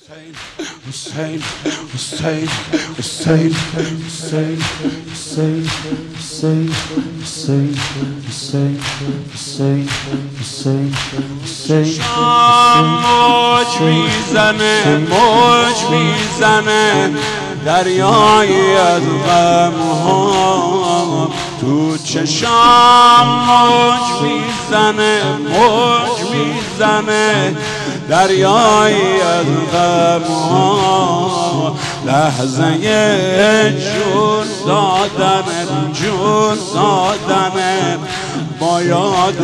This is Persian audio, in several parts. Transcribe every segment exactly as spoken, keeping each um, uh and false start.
Hussein, Hussein, Hussein, Hussein, Hussein, Hussein, Hussein, Hussein, Hussein, Hussein, Hussein. شام موج میزنه موج میزنه دریایی از غم‌ها تو چشام موج میزنه موج میزنه دریایی از غم‌ها لحظه جون دادن جون دادن با یاد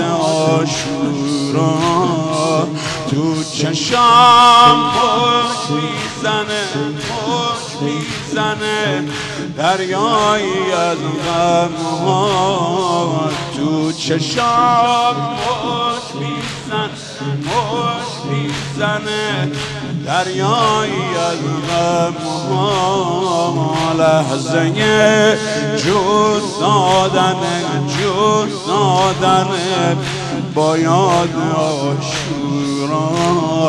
عاشورا تو چشام موج میزنه موج میزنه دریایی از غم‌ها تو چشام موج میزنه موج میزنه دریایی از غم‌ها لحظه جون دادن جون دادن با یاد عاشورا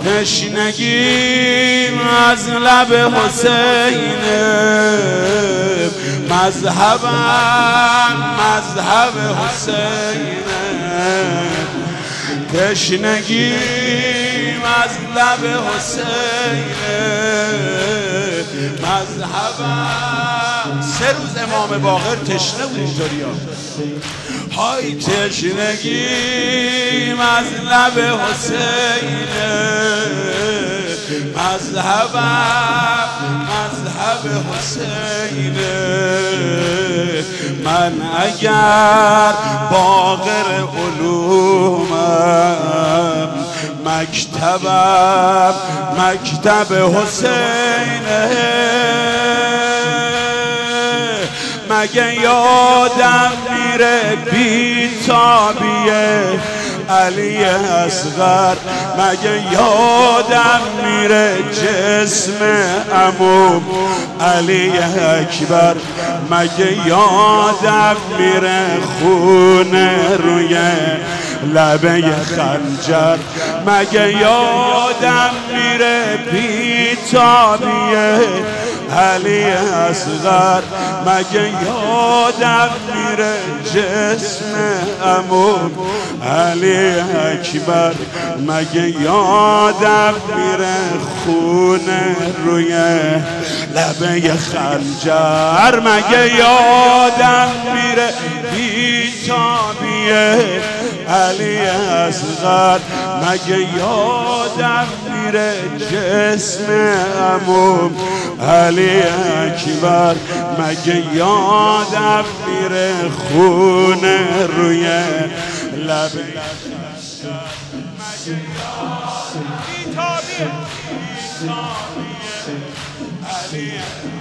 تشنگیم از لب حسین مذهبم مذهب حسین تشنگیم از لب حسین مذهبم سه روز امام باقر تشنه بود اینطوریا های تشنگیم از لب حسین مذهبم مذهب حسین من اگر باقر علومم مکتبم مکتب حسینه مگه یادم میره بی تابیه علی اصغر مگه یادم میره جسم عمو علی اکبر مگه یادم میره خون روی لبه خنجر مگه یادم میره بی تابیه علی اصغر مگه یادم میره جسم عمو علی اکبر مگه یادم میره خون روی لبه خنجر مگه یادم میره بی تابیه علی اصغر مگه یادم میره جسم عمو علی اکبر مگه یادم میره خون روی لبه مگه یادم علی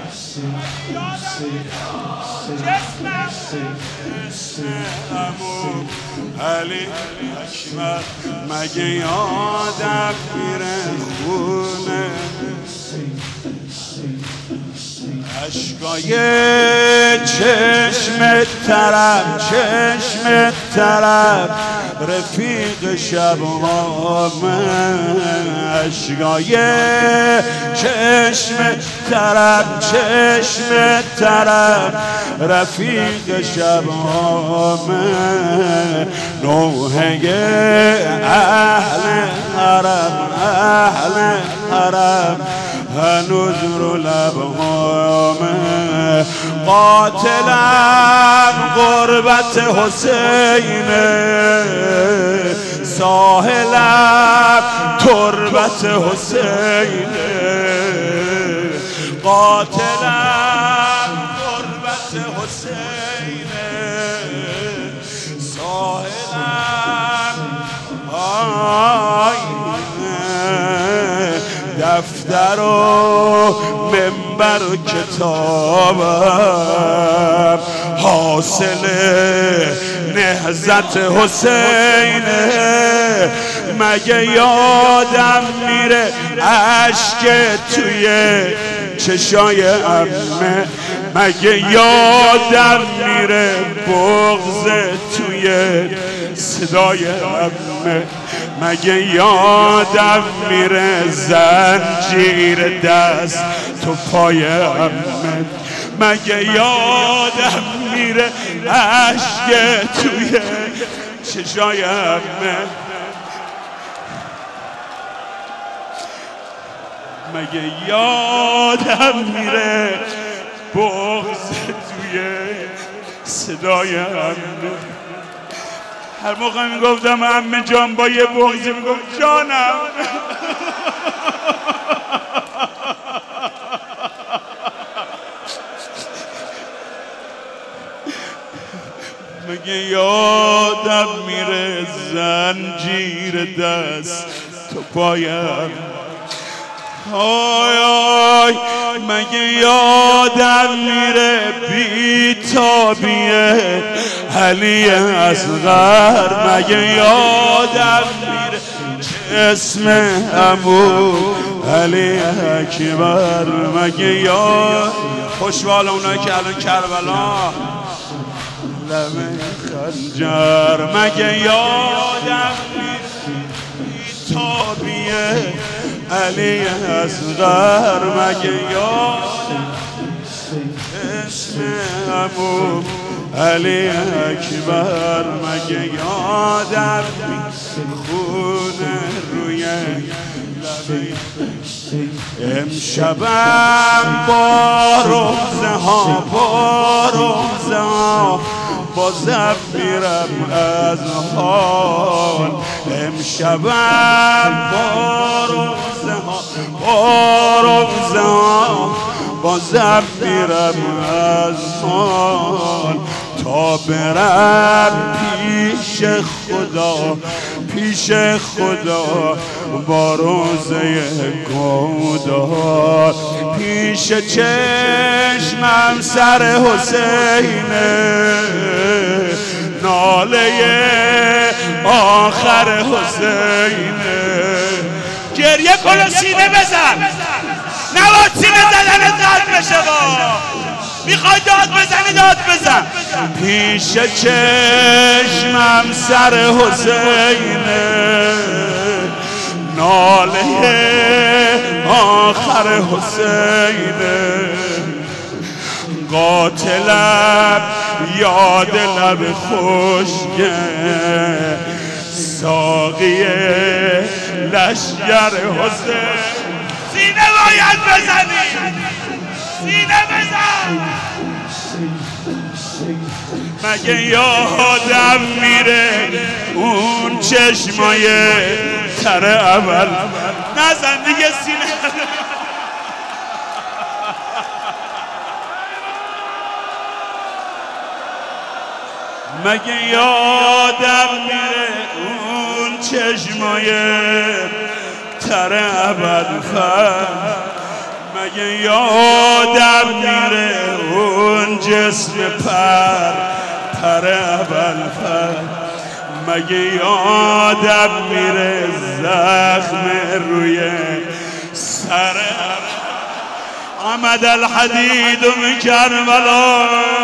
علی اکبر مگه یادم میره خونه اشکای چشم طرف چشم طرف رفیق شب‌هامه اشکای چشم طرف چشم طرف رفیق شب‌هامه نوحه اهل حرم اهل حرم هنوز رو لبهامه قاتلم غربت حسینه ساحلم تربت حسینه قاتلم غربت حسینه ساحلم آی دفتر و منبر و کتابم حاصل نهضت حسینه مگه یادم میره اشک توی چشای عمه مگه یادم میره بغض توی صدای عمه مگه یادم میره زنجیر دست تو پایم، مگه یادم میره عشق توی چشایم، مگه یادم میره بغض توی صدایم. هر موقع میگفتم عمه جان با یه بغضی میگفت جانم. مگه یادم میره زنجیر دست تو پایم، آی آی مگه یادم میره بیتابیه علی اصغر، مگه یادم میره اسم عمو علی اکبر، مگه یاد خوشبال اونایی که الان کربلا لبه خنجر، مگه یادم میره بیتابیه علی اصغر، مگه یادم اسم عمو علی اکبر، مگه یادم خون روی لبی امشبم با روزه ها با روزه ها بازم میرم از حال، امشبم با روزه ها با روزه ها بازم میرم از حال، تا برم پیش خدا پیش خدا با روزه گودار، پیش چشمم سر حسینه ناله آخر حسینه، گریه کن و سینه بزن، نباید سینه زدن قلب بشه، با میخوای داد بزنی داد بزن، پیش چشمم سر حسینه ناله آخر حسینه، قاتلم یاد لب خشک ساقی لشگر حسین، سینه باید بزنی سینه بزن، مگه یادم میره اون چشمای تر اول، نزن دیگه سینه، مگه یادم میره اون چشمای تر اول، مگه یادم میره اون جسم پر پر اول پر، مگه یادم میره زخم روی سر عمد الحدید من کربلا،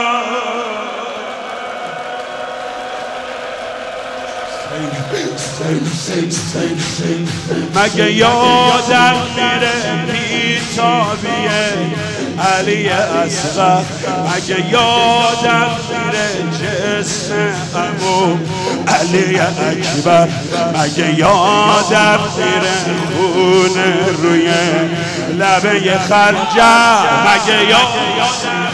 مگه یادم میره بیتابیه علی اصغر، مگه یادم میره جسم عمو علی اکبر، مگه یادم میره خون روی لبه خنجر، مگه یادم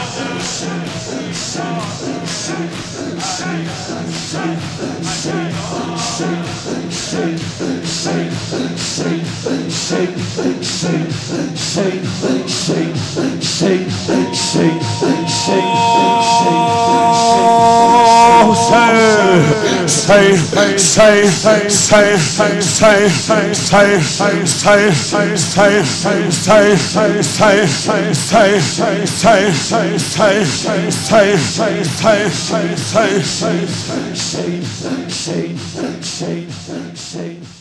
say say say say say say say say say say say say say say say say say say